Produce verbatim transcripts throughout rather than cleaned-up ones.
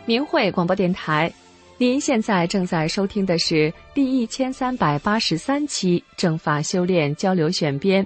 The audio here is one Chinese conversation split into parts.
明慧广播电台，您现在正在收听的是第一千三百八十三期正法修炼交流选编。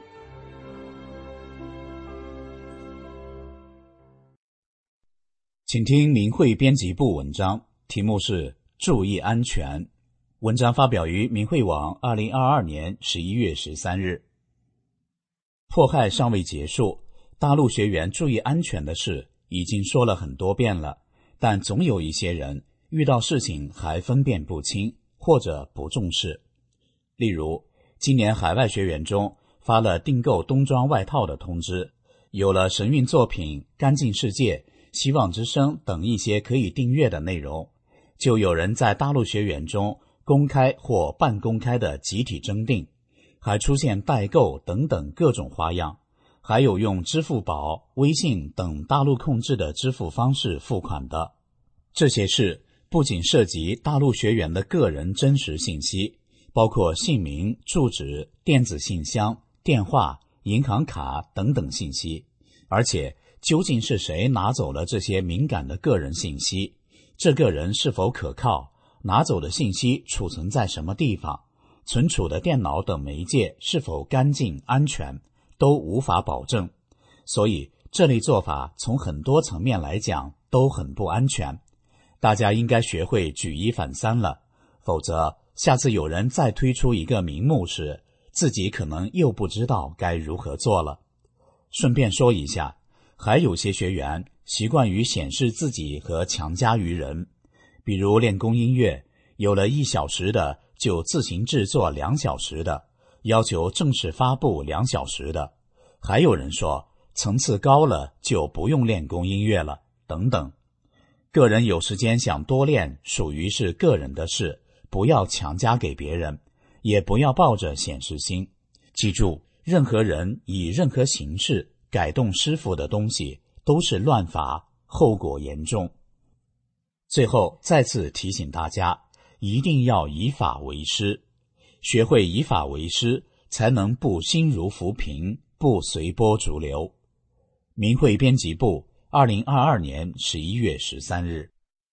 请听明慧编辑部文章，题目是注意安全。文章发表于明慧网二零二二年十一月十三日。迫害尚未结束，大陆学员注意安全的事已经说了很多遍了，但总有一些人遇到事情还分辨不清或者不重视。例如，今年海外学员中发了订购冬装外套的通知，有了神韵作品、干净世界、希望之声等一些可以订阅的内容，就有人在大陆学员中公开或半公开的集体征订，还出现代购等等各种花样，还有用支付宝、微信等大陆控制的支付方式付款的。这些事不仅涉及大陆学员的个人真实信息，包括姓名、住址、电子信箱、电话、银行卡等等信息，而且究竟是谁拿走了这些敏感的个人信息？这个人是否可靠？拿走的信息储存在什么地方？存储的电脑等媒介是否干净安全？都无法保证。所以这类做法从很多层面来讲都很不安全。大家应该学会举一反三了，否则下次有人再推出一个名目时，自己可能又不知道该如何做了。顺便说一下，还有些学员习惯于显示自己和强加于人，比如练功音乐，有了一小时的就自行制作两小时的，要求正式发布两小时的，还有人说层次高了就不用练功音乐了，等等。个人有时间想多练，属于是个人的事，不要强加给别人，也不要抱着显示心。记住，任何人以任何形式改动师父的东西都是乱法，后果严重。最后再次提醒大家，一定要以法为师，学会以法为师，才能不心如浮萍，不随波逐流。明慧编辑部二零二二年十一月十三日。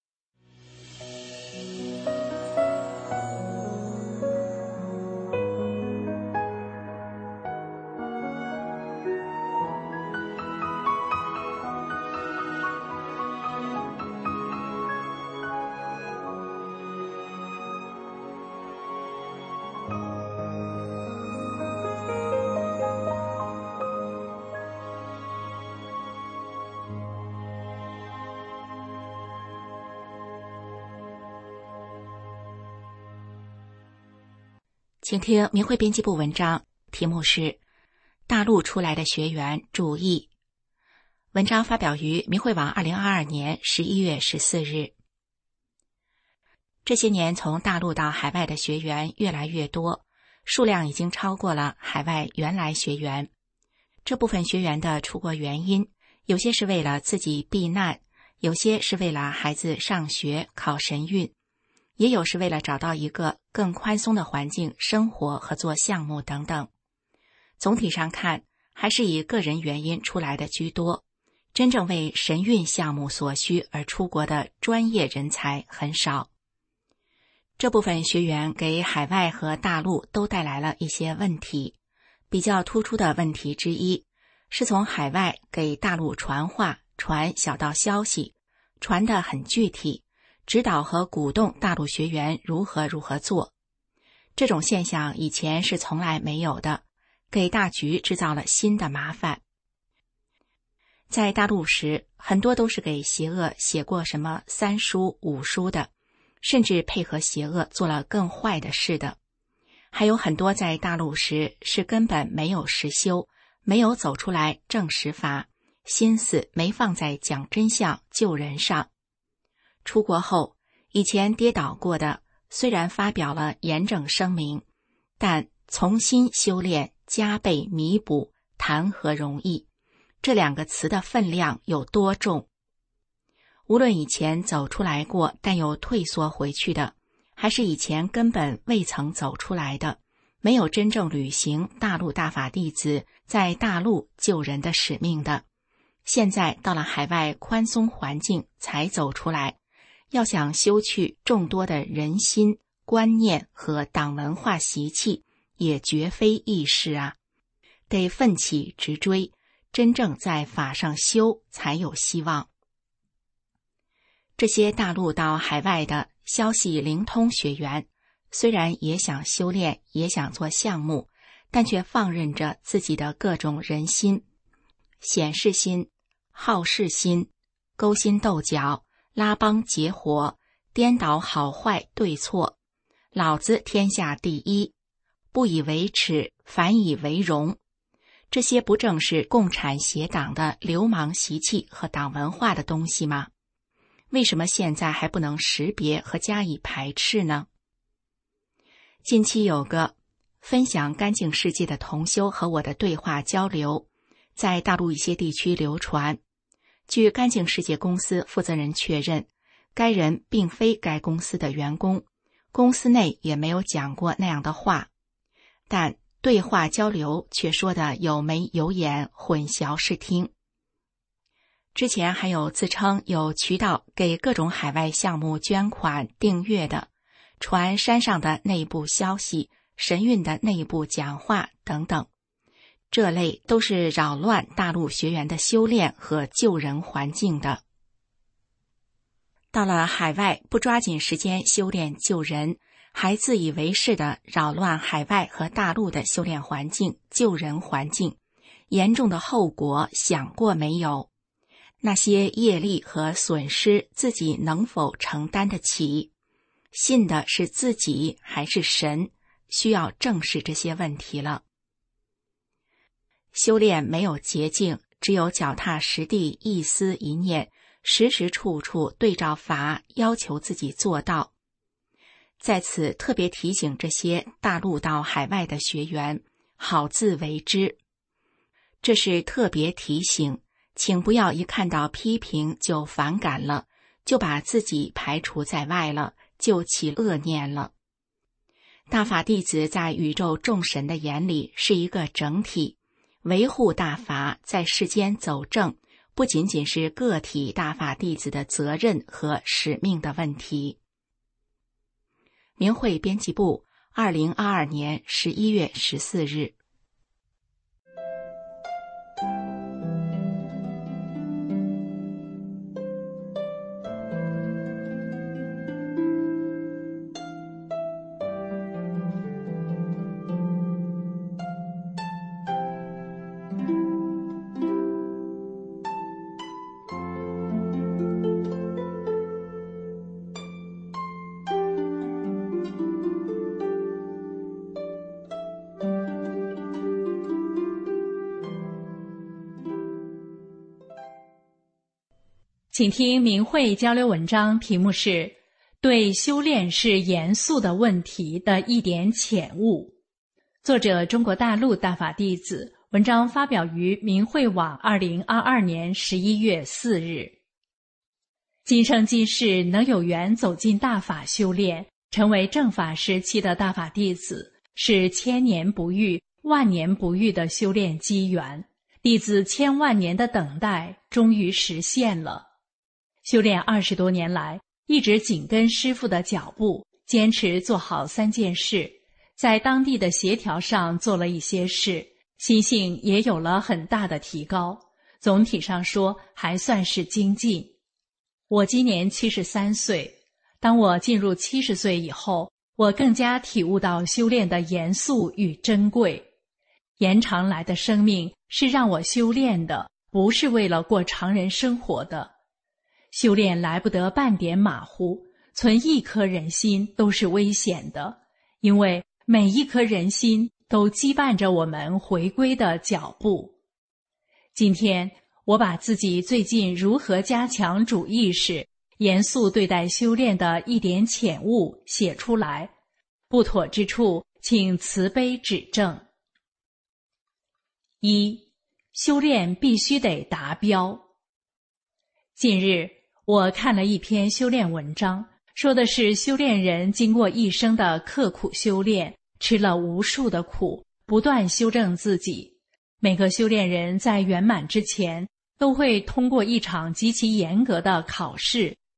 请听明慧编辑部文章，题目是大陆出来的学员注意。文章发表于明慧网二零二二年十一月十四日。这些年从大陆到海外的学员越来越多，数量已经超过了海外原来学员。这部分学员的出国原因，有些是为了自己避难，有些是为了孩子上学考神韵，也有是为了找到一个更宽松的环境生活和做项目等等。总体上看，还是以个人原因出来的居多，真正为神韵项目所需而出国的专业人才很少。这部分学员给海外和大陆都带来了一些问题，比较突出的问题之一是从海外给大陆传话，传小道消息，传得很具体，指导和鼓动大陆学员如何如何做。这种现象以前是从来没有的，给大局制造了新的麻烦。在大陆时，很多都是给邪恶写过什么三书五书的，甚至配合邪恶做了更坏的事的。还有很多在大陆时是根本没有实修，没有走出来证实法，心思没放在讲真相救人上。出国后，以前跌倒过的，虽然发表了严正声明，但重新修炼、加倍弥补，谈何容易？这两个词的分量有多重？无论以前走出来过但又退缩回去的，还是以前根本未曾走出来的，没有真正履行大陆大法弟子在大陆救人的使命的，现在到了海外宽松环境才走出来， 要想修去众多的人心、观念和党文化习气，也绝非易事啊，得奋起直追，真正在法上修才有希望。这些大陆到海外的消息灵通学员，虽然也想修炼，也想做项目，但却放任着自己的各种人心、显示心、好事心、勾心斗角、拉帮结伙、颠倒好坏对错，老子天下第一，不以为耻，反以为荣。这些不正是共产邪党的流氓习气和党文化的东西吗？为什么现在还不能识别和加以排斥呢？近期有个分享干净世界的同修和我的对话交流，在大陆一些地区流传。据干净世界公司负责人确认，该人并非该公司的员工，公司内也没有讲过那样的话，但对话交流却说的有眉有眼，混淆视听。之前还有自称有渠道给各种海外项目捐款订阅的，传山上的内部消息、神韵的内部讲话等等，这类都是扰乱大陆学员的修炼和救人环境的。到了海外不抓紧时间修炼救人，还自以为是的扰乱海外和大陆的修炼环境、救人环境，严重的后果想过没有？那些业力和损失自己能否承担得起？信的是自己还是神？需要正视这些问题了。修炼没有捷径，只有脚踏实地，一思一念，时时处处对照法，要求自己做到。在此特别提醒这些大陆到海外的学员，好自为之。这是特别提醒，请不要一看到批评就反感了，就把自己排除在外了，就起恶念了。大法弟子在宇宙众神的眼里是一个整体，维护大法在世间走正，不仅仅是个体大法弟子的责任和使命的问题。明慧编辑部，二零二二年十一月十四日。 请听明慧交流文章，题目是对修炼是严肃的问题的一点浅悟。作者中国大陆大法弟子，文章发表于明慧网二零二二年十一月四日。今生今世能有缘走进大法修炼，成为正法时期的大法弟子，是千年不遇、万年不遇的修炼机缘。弟子千万年的等待终于实现了。修炼二十多年来，一直紧跟师父的脚步，坚持做好三件事，在当地的协调上做了一些事，心性也有了很大的提高。总体上说，还算是精进。我今年七十三岁，当我进入七十岁以后，我更加体悟到修炼的严肃与珍贵。延长来的生命是让我修炼的，不是为了过常人生活的。修炼来不得半点马虎，存一颗人心都是危险的，因为每一颗人心都羁绊着我们回归的脚步。今天我把自己最近如何加强主意识、严肃对待修炼的一点浅悟写出来，不妥之处请慈悲指正。一、修炼必须得达标。近日我看了一篇修炼文章，说的是修炼人经过一生的刻苦修炼，吃了无数的苦，不断修正自己。每个修炼人在圆满之前，都会通过一场极其严格的考试。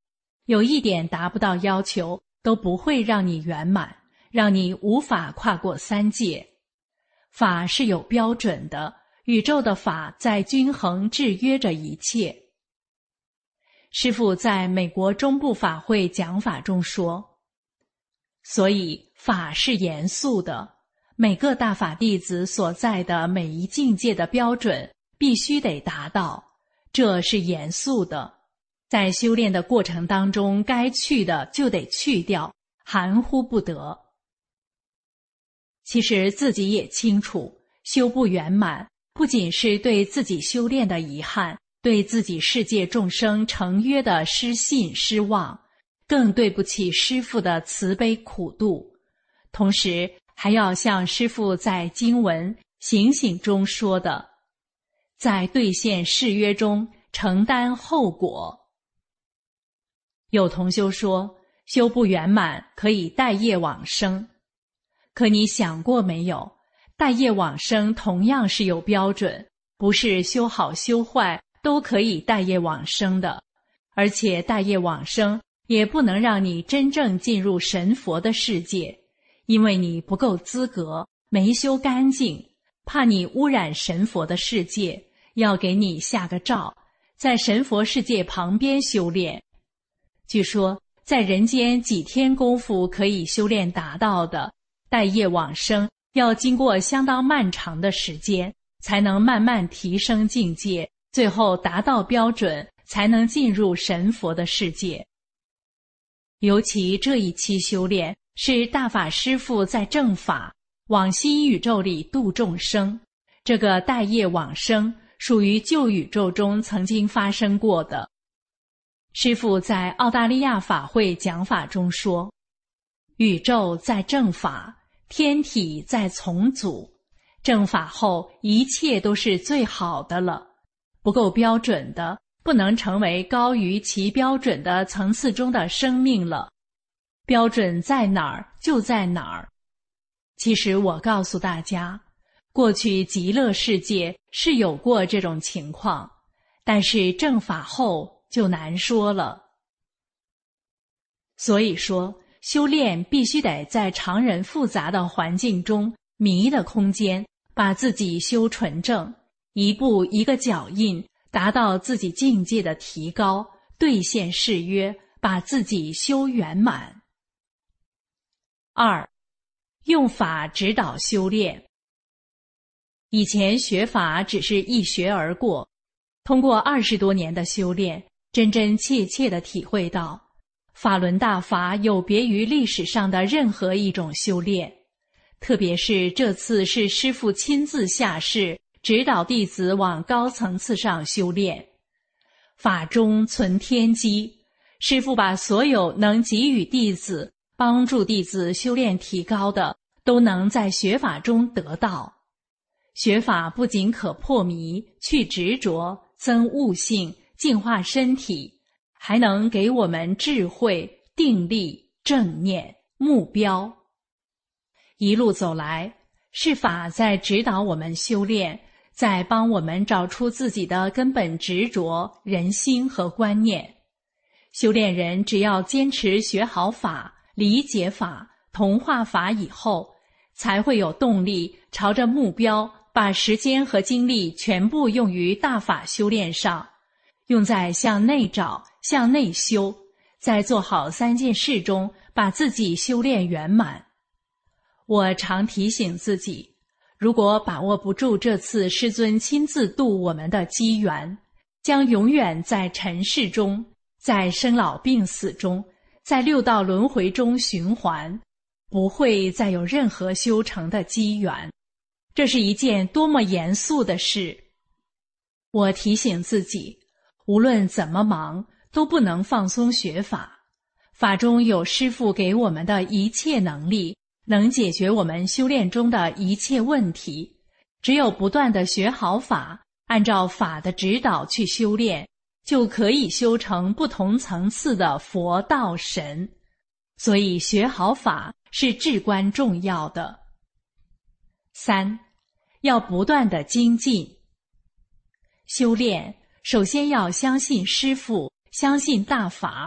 有一点达不到要求，都不会让你圆满，让你无法跨过三界。法是有标准的，宇宙的法在均衡制约着一切。师父在美国中部法会讲法中说，所以法是严肃的，每个大法弟子所在的每一境界的标准必须得达到，这是严肃的。在修炼的过程当中，该去的就得去掉，含糊不得。其实自己也清楚，修不圆满，不仅是对自己修炼的遗憾，对自己世界众生成约的失信失望，更对不起师父的慈悲苦度。同时还要像师父在经文醒醒中说的，在兑现誓约中承担后果。有同修说，修不圆满可以带业往生。可你想过没有，带业往生同样是有标准，不是修好修坏都可以带业往生的。而且带业往生也不能让你真正进入神佛的世界，因为你不够资格，没修干净，怕你污染神佛的世界，要给你下个罩，在神佛世界旁边修炼。据说在人间几天功夫可以修炼达到的，带业往生要经过相当漫长的时间，才能慢慢提升境界，最后达到标准，才能进入神佛的世界。尤其这一期修炼是大法师父在正法往新宇宙里度众生，这个带业往生属于旧宇宙中曾经发生过的。师父在澳大利亚法会讲法中说，宇宙在正法，天体在从祖，正法后一切都是最好的了，不够标准的不能成为高于其标准的层次中的生命了，标准在哪儿就在哪儿。其实我告诉大家，过去极乐世界是有过这种情况，但是正法后就难说了。所以说修炼必须得在常人复杂的环境中，迷的空间，把自己修纯正，一步一个脚印，达到自己境界的提高，兑现誓约，把自己修圆满。二，用法指导修炼。以前学法只是一学而过，通过二十多年的修炼，真真切切地体会到，法轮大法有别于历史上的任何一种修炼，特别是这次是师父亲自下世，指导弟子往高层次上修炼。法中存天机，师父把所有能给予弟子、帮助弟子修炼提高的，都能在学法中得到。学法不仅可破迷、去执着、增悟性、净化身体，还能给我们智慧、定力、正念、目标。一路走来，是法在指导我们修炼，在帮我们找出自己的根本执着、人心和观念。修炼人只要坚持学好法、理解法、同化法以后，才会有动力朝着目标，把时间和精力全部用于大法修炼上，用在向内找、向内修，在做好三件事中把自己修炼圆满。我常提醒自己，如果把握不住这次师尊亲自度我们的机缘，将永远在尘世中，在生老病死中，在六道轮回中循环，不会再有任何修成的机缘。这是一件多么严肃的事！我提醒自己，无论怎么忙，都不能放松学法。法中有师父给我们的一切能力，能解决我们修炼中的一切问题。只有不断地学好法，按照法的指导去修炼，就可以修成不同层次的佛道神。所以学好法是至关重要的。三，要不断地精进。修炼首先要相信师父，相信大法，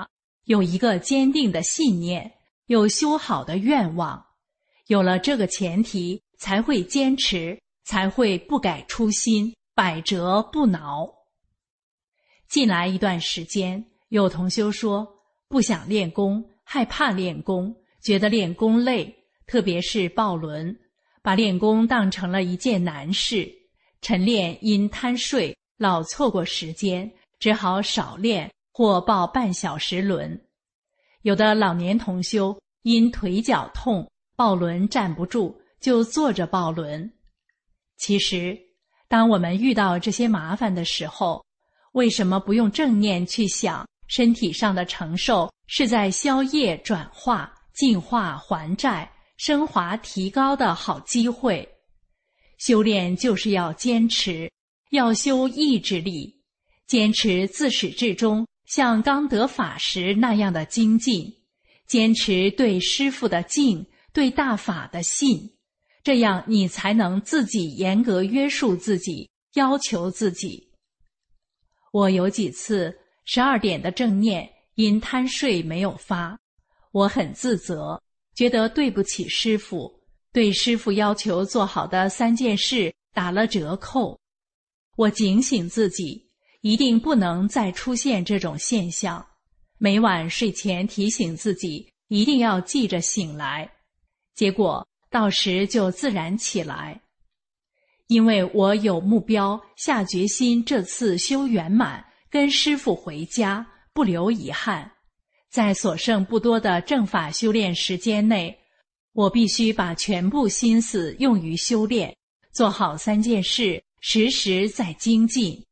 有一个坚定的信念，有修好的愿望。有了这个前提，才会坚持，才会不改初心，百折不挠。近来一段时间，有同修说不想练功，害怕练功，觉得练功累，特别是抱轮，把练功当成了一件难事。晨练因贪睡，老错过时间，只好少练或抱半小时轮。有的老年同修因腿脚痛，抱轮站不住，就坐着抱轮。其实，当我们遇到这些麻烦的时候，为什么不用正念去想，身体上的承受是在消业转化、净化还债、升华提高的好机会？修炼就是要坚持，要修意志力，坚持自始至终像刚得法时那样的精进，坚持对师父的敬，对大法的信，这样你才能自己严格约束自己，要求自己。我有几次十二点的正念因贪睡没有发，我很自责，觉得对不起师父，对师父要求做好的三件事打了折扣。我警醒自己，一定不能再出现这种现象，每晚睡前提醒自己一定要记着醒来，结果到时就自然起来。因为我有目标，下决心这次修圆满，跟师父回家，不留遗憾。在所剩不多的正法修炼时间内，我必须把全部心思用于修炼，做好三件事，时时在精进。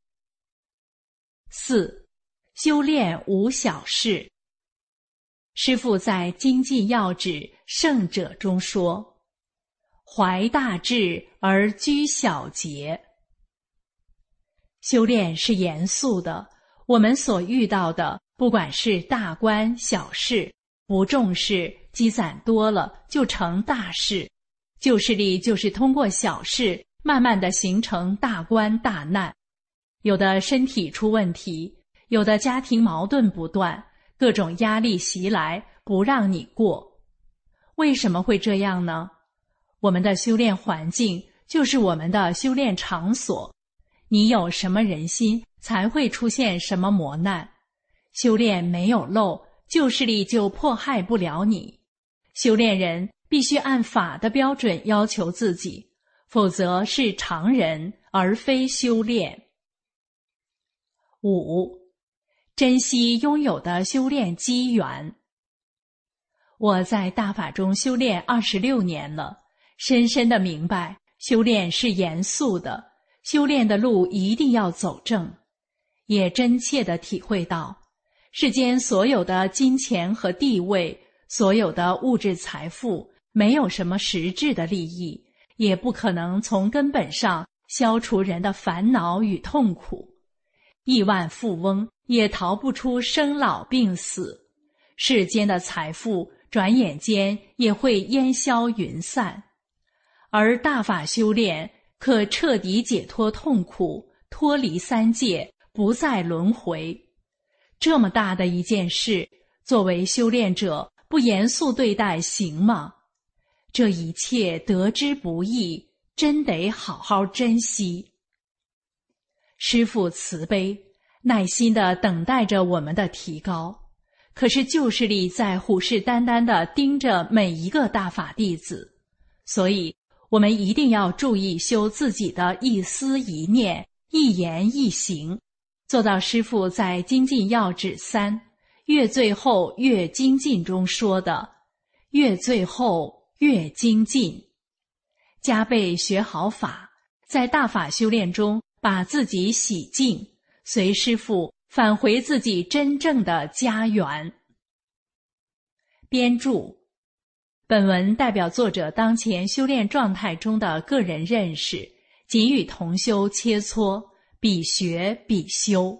四、修炼无小事。师父在《精进要旨圣者》中说，怀大志而居小节。修炼是严肃的，我们所遇到的，不管是大关小事，不重视，积攒多了就成大事。救世力就是通过小事，慢慢的形成大关大难。有的身体出问题，有的家庭矛盾不断，各种压力袭来，不让你过。为什么会这样呢？我们的修炼环境就是我们的修炼场所，你有什么人心，才会出现什么磨难。修炼没有漏，救世力就迫害不了你。修炼人必须按法的标准要求自己，否则是常人，而非修炼。五、珍惜拥有的修炼机缘。我在大法中修炼二十六年了，深深地明白，修炼是严肃的，修炼的路一定要走正。也真切地体会到，世间所有的金钱和地位，所有的物质财富，没有什么实质的利益，也不可能从根本上消除人的烦恼与痛苦。亿万富翁也逃不出生老病死，世间的财富转眼间也会烟消云散。而大法修炼可彻底解脱痛苦，脱离三界，不再轮回。这么大的一件事，作为修炼者不严肃对待行吗？这一切得之不易，真得好好珍惜。师父慈悲，耐心地等待着我们的提高。可是救世力在虎视眈眈地盯着每一个大法弟子，所以我们一定要注意修自己的一思一念、一言一行，做到师父在《精进要旨三》越最后越精进中说的，越最后越精进。加倍学好法，在大法修炼中把自己洗净，随师父返回自己真正的家园。编注：本文代表作者当前修炼状态中的个人认识，仅与同修切磋，比学比修。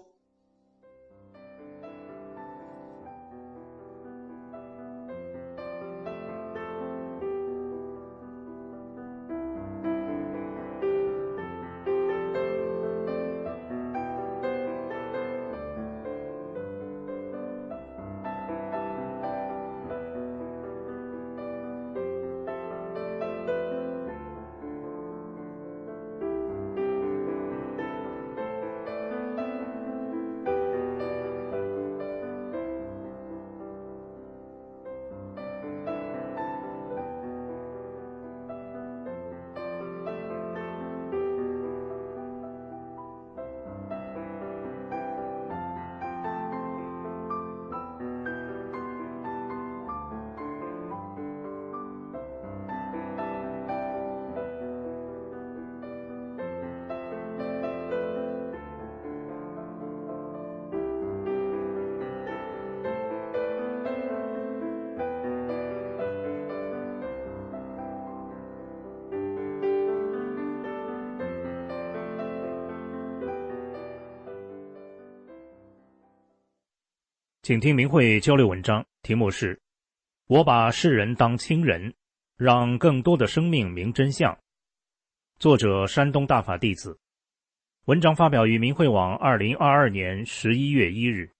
请听明慧交流文章，题目是我把世人当亲人，让更多的生命明真相。作者山东大法弟子。文章发表于明慧网二零二二年十一月一日。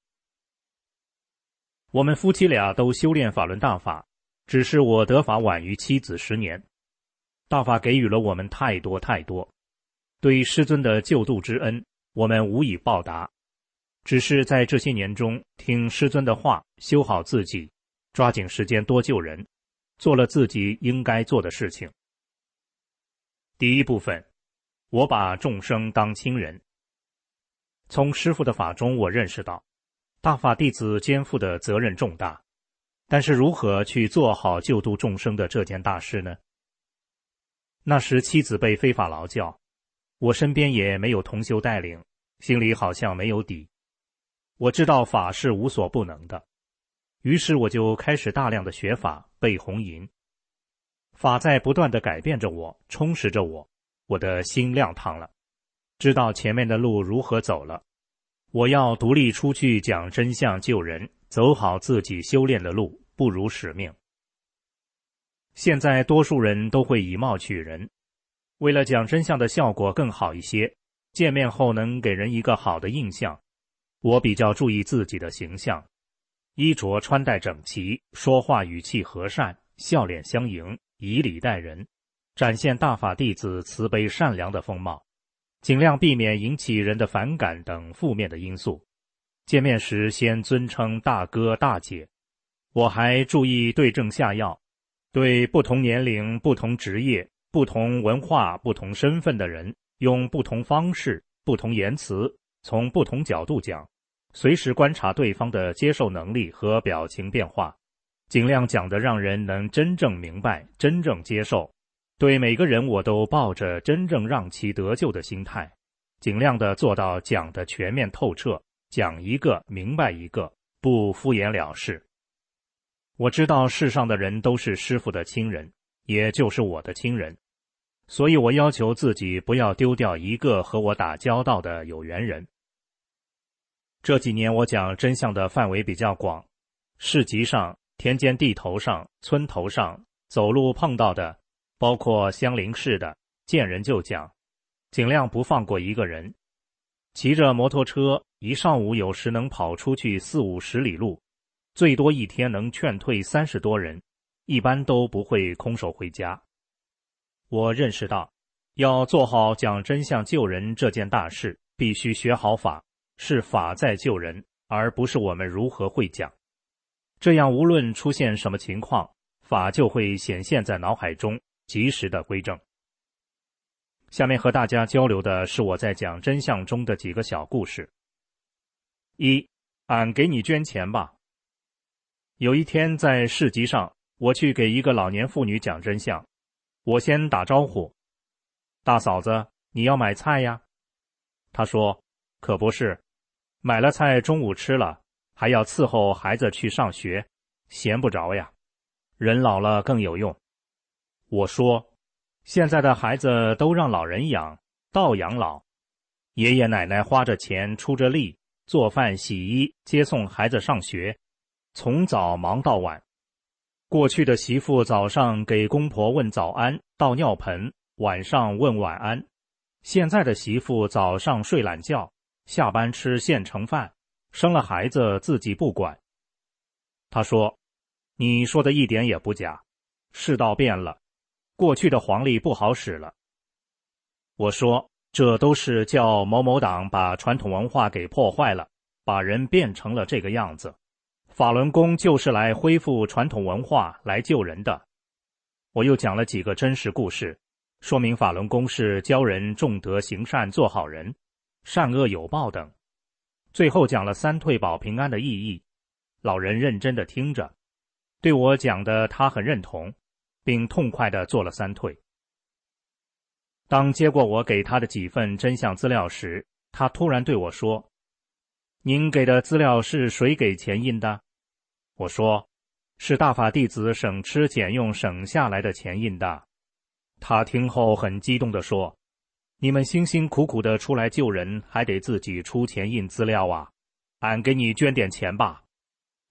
我们夫妻俩都修炼法轮大法，只是我得法晚于妻子十年。大法给予了我们太多太多，对师尊的救度之恩，我们无以报答。只是在这些年中，听师尊的话，修好自己，抓紧时间多救人，做了自己应该做的事情。第一部分，我把众生当亲人。从师父的法中，我认识到大法弟子肩负的责任重大，但是如何去做好救度众生的这件大事呢？那时妻子被非法劳教，我身边也没有同修带领，心里好像没有底。我知道法是无所不能的，于是我就开始大量的学法，背红吟。法在不断的改变着我，充实着我，我的心亮堂了，知道前面的路如何走了。我要独立出去讲真相救人，走好自己修炼的路，不辱使命。现在多数人都会以貌取人，为了讲真相的效果更好一些，见面后能给人一个好的印象，我比较注意自己的形象，衣着穿戴整齐，说话语气和善，笑脸相迎，以礼待人，展现大法弟子慈悲善良的风貌，尽量避免引起人的反感等负面的因素。见面时先尊称大哥大姐。我还注意对症下药，对不同年龄、不同职业、不同文化、不同身份的人，用不同方式、不同言辞，从不同角度讲，随时观察对方的接受能力和表情变化，尽量讲得让人能真正明白，真正接受。对每个人我都抱着真正让其得救的心态，尽量的做到讲得全面透彻，讲一个明白一个，不敷衍了事。我知道世上的人都是师父的亲人，也就是我的亲人，所以我要求自己不要丢掉一个和我打交道的有缘人。这几年我讲真相的范围比较广，市集上、田间地头上、村头上，走路碰到的，包括相邻市的，见人就讲，尽量不放过一个人。骑着摩托车，一上午有时能跑出去四五十里路，最多一天能劝退三十多人，一般都不会空手回家。我认识到，要做好讲真相救人这件大事，必须学好法，是法在救人，而不是我们如何会讲。这样无论出现什么情况，法就会显现在脑海中，及时的归正。下面和大家交流的是我在讲真相中的几个小故事。一，俺给你捐钱吧。有一天在市集上，我去给一个老年妇女讲真相，我先打招呼，大嫂子，你要买菜呀？她说，可不是，买了菜中午吃了，还要伺候孩子去上学，闲不着呀。人老了更有用。我说，现在的孩子都让老人养，倒养老。爷爷奶奶花着钱出着力，做饭洗衣，接送孩子上学，从早忙到晚。过去的媳妇早上给公婆问早安，倒尿盆，晚上问晚安。现在的媳妇早上睡懒觉，下班吃现成饭，生了孩子自己不管。他说，你说的一点也不假，世道变了，过去的皇历不好使了。我说，这都是叫某某党把传统文化给破坏了，把人变成了这个样子。法轮功就是来恢复传统文化，来救人的。我又讲了几个真实故事，说明法轮功是教人重德行善做好人，善恶有报等。最后讲了三退保平安的意义，老人认真地听着，对我讲的他很认同，并痛快地做了三退。当接过我给他的几份真相资料时，他突然对我说，您给的资料是谁给钱印的？我说，是大法弟子省吃俭用省下来的钱印的。他听后很激动地说，你们辛辛苦苦的出来救人，还得自己出钱印资料啊，俺给你捐点钱吧。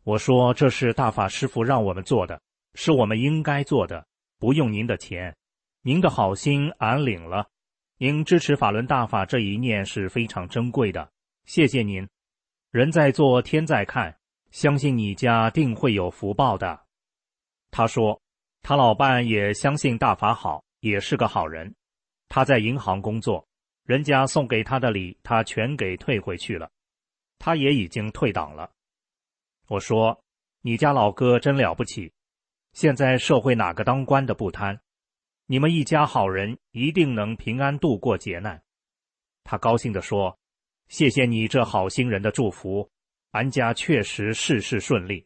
我说这是大法师父让我们做的，是我们应该做的，不用您的钱，您的好心俺领了。您支持法轮大法这一念是非常珍贵的，谢谢您。人在做天在看，相信你家定会有福报的。他说他老伴也相信大法好，也是个好人。他在银行工作，人家送给他的礼他全给退回去了，他也已经退党了。我说你家老哥真了不起，现在社会哪个当官的不贪，你们一家好人一定能平安度过劫难。他高兴地说，谢谢你这好心人的祝福，俺家确实事事顺利。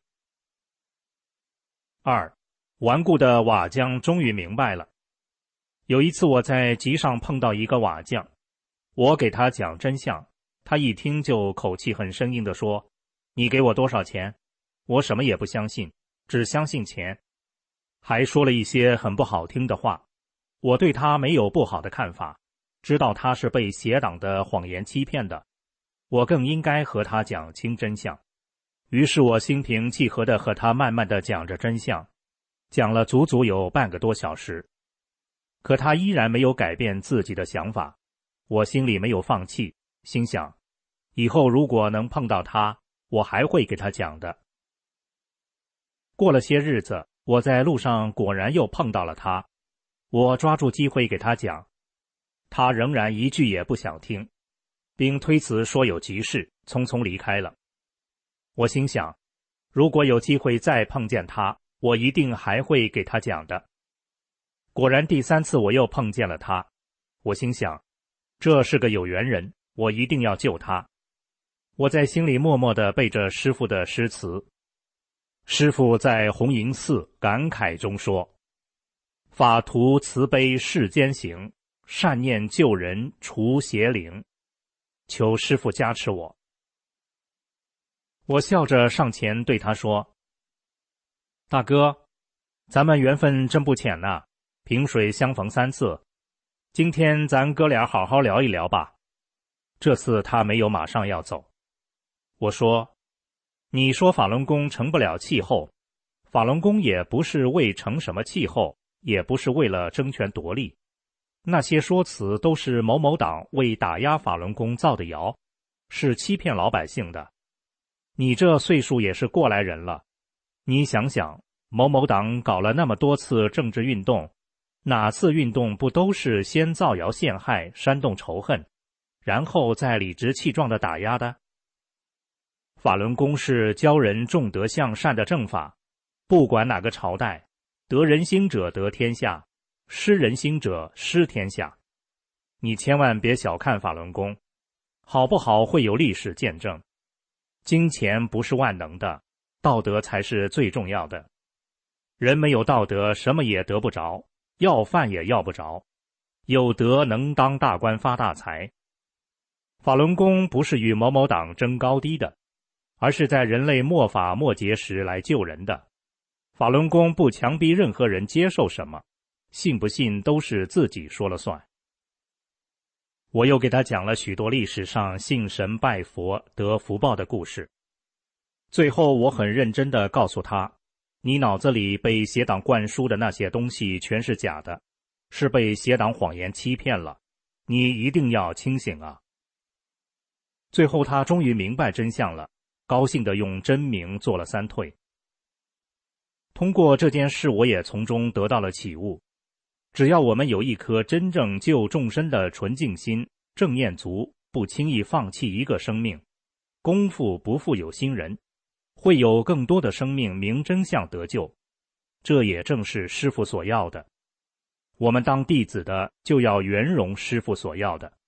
二，顽固的瓦匠终于明白了。有一次我在集上碰到一个瓦匠，我给他讲真相，他一听就口气很生硬地说，你给我多少钱？我什么也不相信，只相信钱。还说了一些很不好听的话。我对他没有不好的看法，知道他是被邪党的谎言欺骗的，我更应该和他讲清真相。于是我心平气和地和他慢慢地讲着真相，讲了足足有半个多小时。可他依然没有改变自己的想法，我心里没有放弃，心想以后如果能碰到他，我还会给他讲的。过了些日子，我在路上果然又碰到了他，我抓住机会给他讲，他仍然一句也不想听，并推辞说有急事，匆匆离开了。我心想，如果有机会再碰见他，我一定还会给他讲的。果然第三次我又碰见了他，我心想，这是个有缘人，我一定要救他。我在心里默默地背着师父的诗词。师父在弘营寺感慨中说，法图慈悲世间行，善念救人除邪灵。求师父加持我。我笑着上前对他说，大哥，咱们缘分真不浅呐，萍水相逢三次，今天咱哥俩好好聊一聊吧。这次他没有马上要走。我说，你说法轮功成不了气候，法轮功也不是为成什么气候，也不是为了争权夺利，那些说辞都是某某党为打压法轮功造的谣，是欺骗老百姓的。你这岁数也是过来人了，你想想，某某党搞了那么多次政治运动，哪次运动不都是先造谣陷害，煽动仇恨，然后再理直气壮地打压的？法轮功是教人重德向善的正法，不管哪个朝代，得人心者得天下，失人心者失天下。你千万别小看法轮功，好不好会有历史见证。金钱不是万能的，道德才是最重要的。人没有道德，什么也得不着，要饭也要不着，有德能当大官发大财。法轮功不是与某某党争高低的，而是在人类末法末劫时来救人的。法轮功不强逼任何人接受什么，信不信都是自己说了算。我又给他讲了许多历史上信神拜佛得福报的故事。最后我很认真地告诉他，你脑子里被邪党灌输的那些东西全是假的，是被邪党谎言欺骗了，你一定要清醒啊。最后他终于明白真相了，高兴地用真名做了三退。通过这件事，我也从中得到了启悟，只要我们有一颗真正救众生的纯净心，正念足，不轻易放弃一个生命，功夫不负有心人，会有更多的生命明真相得救。这也正是师父所要的。我们当弟子的就要圆融师父所要的。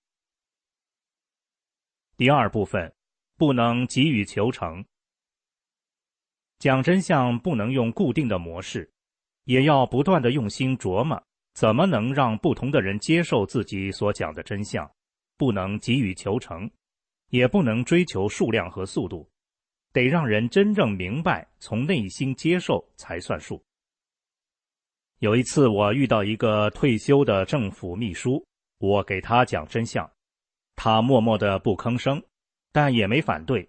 第二部分，不能急于求成。讲真相不能用固定的模式，也要不断地用心琢磨，怎么能让不同的人接受自己所讲的真相。不能急于求成，也不能追求数量和速度，得让人真正明白，从内心接受才算数。有一次我遇到一个退休的政府秘书，我给他讲真相，他默默地不吭声，但也没反对，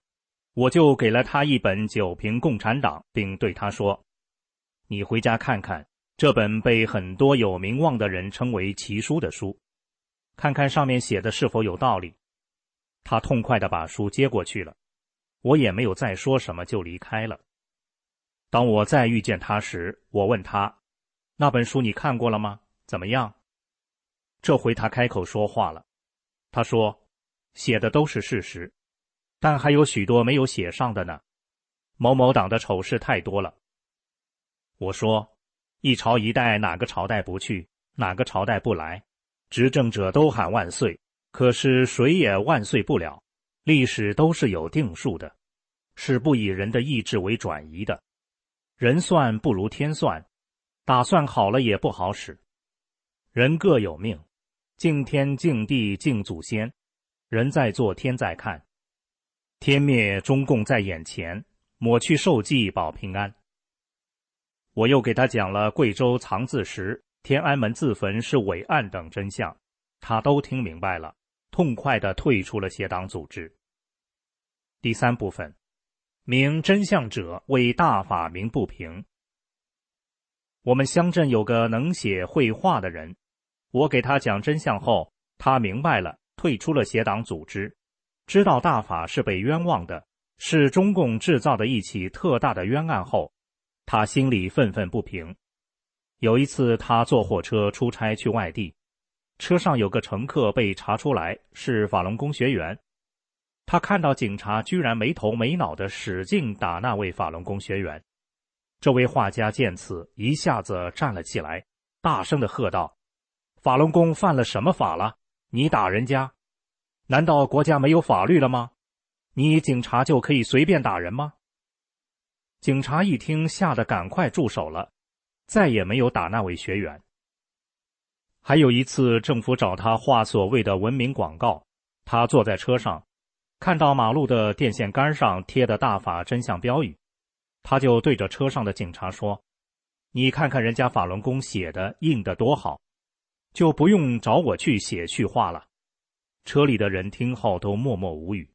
我就给了他一本《九评共产党》，并对他说：你回家看看这本被很多有名望的人称为奇书的书，看看上面写的是否有道理。他痛快地把书接过去了，我也没有再说什么就离开了。当我再遇见他时，我问他：那本书你看过了吗？怎么样？这回他开口说话了，他说：写的都是事实，但还有许多没有写上的呢。某某党的丑事太多了。我说：一朝一代哪个朝代不去，哪个朝代不来，执政者都喊万岁，可是谁也万岁不了。历史都是有定数的，是不以人的意志为转移的。人算不如天算，打算好了也不好使。人各有命，敬天敬地敬祖先，人在做天在看。天灭中共在眼前，抹去受忌保平安。我又给他讲了贵州藏字石、天安门自焚是伪案等真相，他都听明白了，痛快地退出了邪党组织。第三部分，明真相者为大法鸣不平。我们乡镇有个能写会画的人，我给他讲真相后，他明白了，退出了邪党组织，知道大法是被冤枉的，是中共制造的一起特大的冤案后，他心里愤愤不平。有一次他坐火车出差去外地，车上有个乘客被查出来是法轮功学员，他看到警察居然没头没脑地使劲打那位法轮功学员。这位画家见此一下子站了起来，大声地喝道：法轮功犯了什么法了？你打人家？难道国家没有法律了吗？你警察就可以随便打人吗？警察一听，吓得赶快住手了，再也没有打那位学员。还有一次，政府找他画所谓的文明广告，他坐在车上，看到马路的电线杆上贴的大法真相标语，他就对着车上的警察说：你看看人家法轮功写的印的多好，就不用找我去写去画了。车里的人听后都默默无语。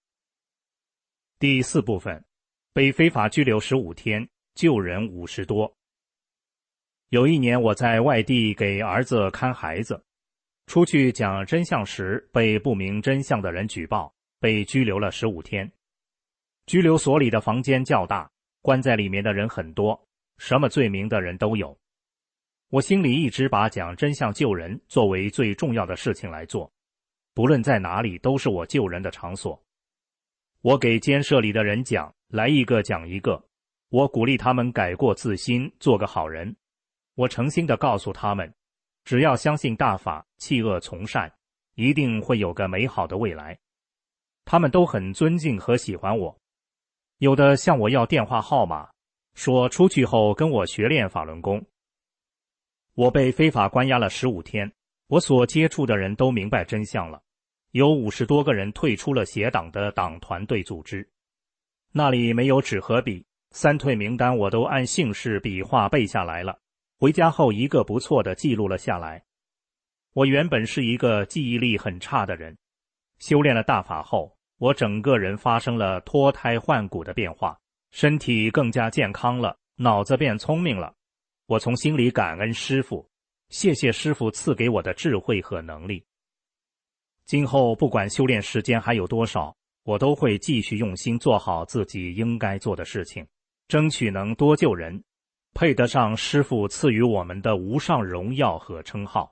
第四部分，被非法拘留十五天，救人五十多。有一年我在外地给儿子看孩子，出去讲真相时被不明真相的人举报，被拘留了十五天。拘留所里的房间较大，关在里面的人很多，什么罪名的人都有。我心里一直把讲真相救人作为最重要的事情来做，不论在哪里都是我救人的场所。我给监舍里的人讲，来一个讲一个，我鼓励他们改过自新，做个好人。我诚心地告诉他们，只要相信大法，弃恶从善，一定会有个美好的未来。他们都很尊敬和喜欢我，有的向我要电话号码，说出去后跟我学练法轮功。我被非法关押了十五天，我所接触的人都明白真相了，有五十多个人退出了邪党的党团队组织。那里没有纸和笔，三退名单我都按姓氏笔画背下来了，回家后一个不错的记录了下来。我原本是一个记忆力很差的人，修炼了大法后，我整个人发生了脱胎换骨的变化，身体更加健康了，脑子变聪明了。我从心里感恩师父，谢谢师父赐给我的智慧和能力。今后不管修炼时间还有多少，我都会继续用心做好自己应该做的事情，争取能多救人，配得上师父赐予我们的无上荣耀和称号。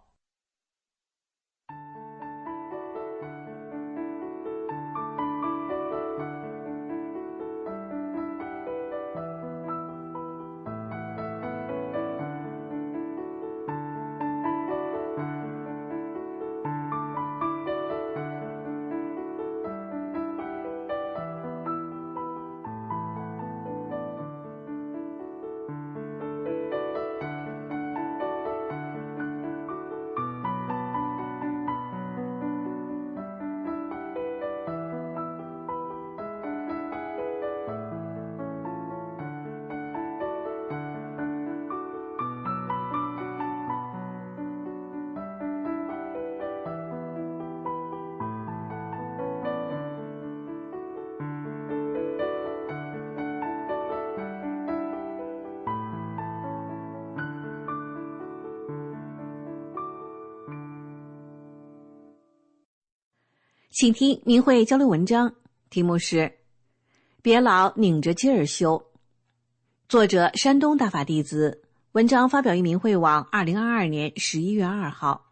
请听明慧交流文章，题目是别老拧着劲儿修。作者山东大法弟子，文章发表于明慧网二零二二年十一月二号。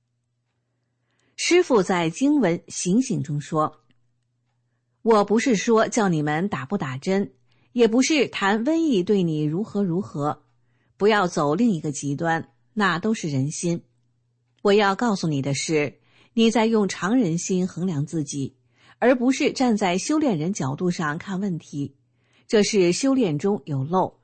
师父在经文醒醒中说，我不是说叫你们打不打针，也不是谈瘟疫对你如何如何，不要走另一个极端，那都是人心。我要告诉你的是，你在用常人心衡量自己，而不是站在修炼人角度上看问题，这是修炼中有漏。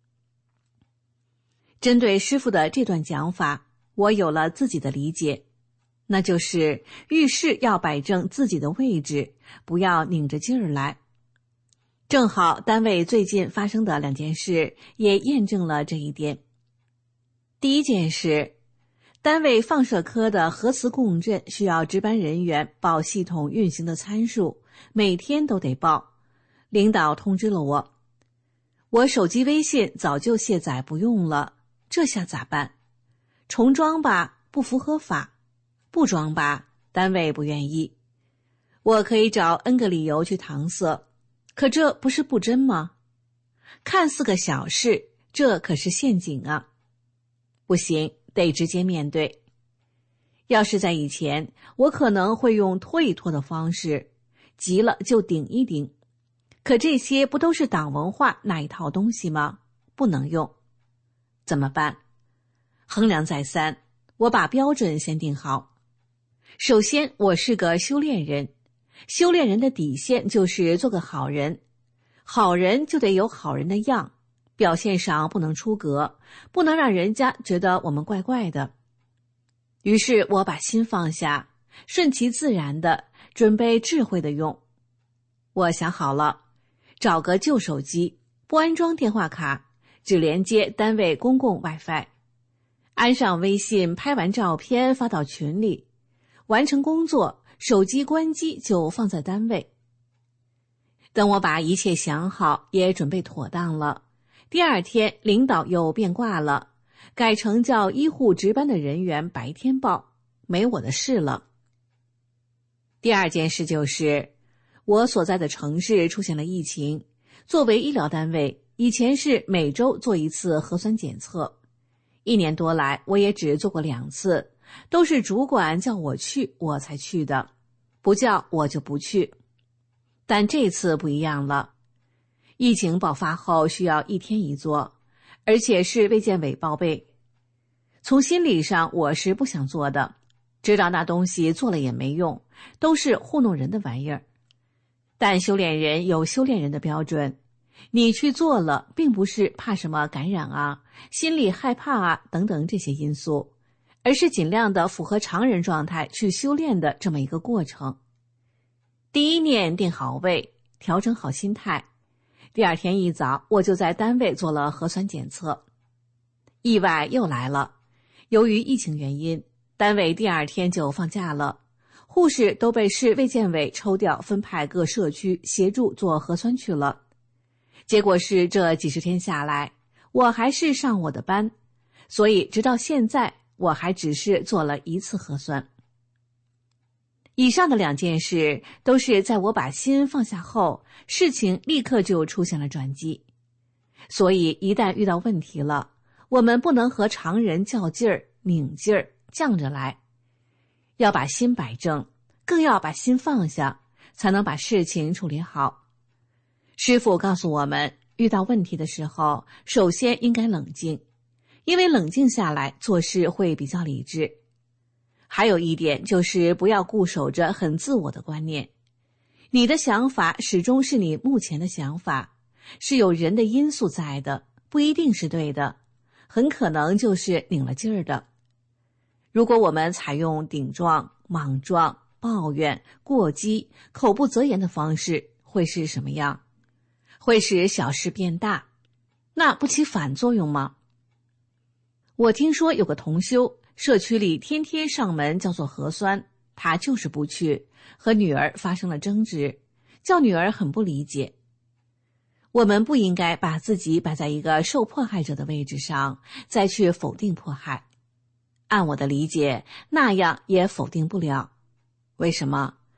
针对师父的这段讲法，我有了自己的理解，那就是遇事要摆正自己的位置，不要拧着劲儿来。正好单位最近发生的两件事也验证了这一点。第一件事，单位放射科的核磁共振需要值班人员报系统运行的参数，每天都得报。领导通知了我，我手机微信早就卸载不用了，这下咋办？重装吧，不符合法；不装吧，单位不愿意。我可以找 N 个理由去搪塞，可这不是不真吗？看似个小事，这可是陷阱啊！不行，得直接面对。要是在以前，我可能会用拖一拖的方式，急了就顶一顶。可这些不都是党文化那一套东西吗？不能用。怎么办？衡量再三，我把标准先定好。首先，我是个修炼人，修炼人的底线就是做个好人，好人就得有好人的样，表现上不能出格，不能让人家觉得我们怪怪的。于是我把心放下，顺其自然的准备智慧的用。我想好了，找个旧手机，不安装电话卡，只连接单位公共 WiFi， 安上微信，拍完照片发到群里，完成工作，手机关机就放在单位。等我把一切想好，也准备妥当了，第二天领导又变卦了，改成叫医护值班的人员白天报，没我的事了。第二件事就是，我所在的城市出现了疫情，作为医疗单位，以前是每周做一次核酸检测，一年多来我也只做过两次，都是主管叫我去我才去的，不叫我就不去。但这次不一样了，疫情爆发后需要一天一做，而且是卫健委报备。从心理上我是不想做的，知道那东西做了也没用，都是糊弄人的玩意儿。但修炼人有修炼人的标准，你去做了，并不是怕什么感染啊、心里害怕啊等等这些因素，而是尽量的符合常人状态去修炼的这么一个过程。第一念定好位，调整好心态，第二天一早我就在单位做了核酸检测。意外又来了，由于疫情原因，单位第二天就放假了，护士都被市卫健委抽调分派各社区协助做核酸去了。结果是这几十天下来，我还是上我的班，所以直到现在我还只是做了一次核酸。以上的两件事都是在我把心放下后，事情立刻就出现了转机。所以一旦遇到问题了，我们不能和常人较劲儿、拧劲儿、犟着来，要把心摆正，更要把心放下，才能把事情处理好。师父告诉我们，遇到问题的时候，首先应该冷静，因为冷静下来做事会比较理智。还有一点就是不要固守着很自我的观念，你的想法始终是你目前的想法，是有人的因素在的，不一定是对的，很可能就是拧了劲儿的。如果我们采用顶撞、莽撞、抱怨、过激、口不择言的方式，会是什么样？会使小事变大，那不起反作用吗？我听说有个同修，社区里天天上门叫做核酸，他就是不去，和女儿发生了争执，叫女儿很不理解。我们不应该把自己摆在一个受迫害者的位置上，再去否定迫害。按我的理解，那样也否定不了。为什么？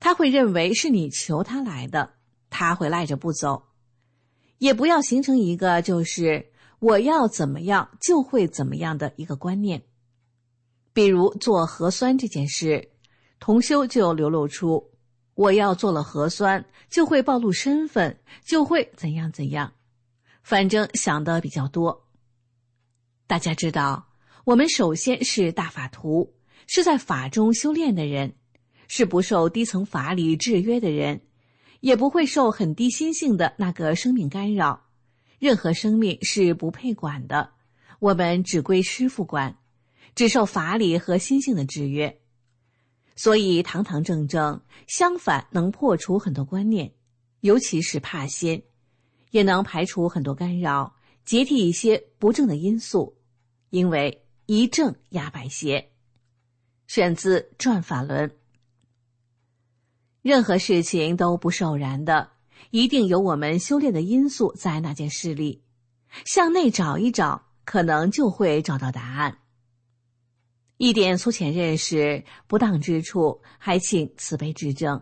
他会认为是你求他来的，他会赖着不走。也不要形成一个就是我要怎么样就会怎么样的一个观念。比如做核酸这件事，同修就流露出我要做了核酸就会暴露身份，就会怎样怎样，反正想的比较多。大家知道，我们首先是大法徒，是在法中修炼的人，是不受低层法理制约的人，也不会受很低心性的那个生命干扰。任何生命是不配管的，我们只归师父管，只受法理和心性的制约。所以堂堂正正，相反能破除很多观念，尤其是怕心，也能排除很多干扰，解体一些不正的因素，因为一正压百邪。选自《转法轮》。任何事情都不是偶然的，一定有我们修炼的因素在那件事里，向内找一找，可能就会找到答案。一点粗浅认识不当之处，还请慈悲指正。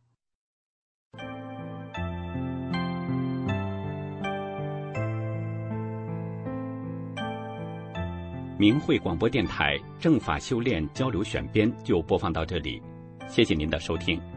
明慧广播电台正法修炼交流选编就播放到这里，谢谢您的收听。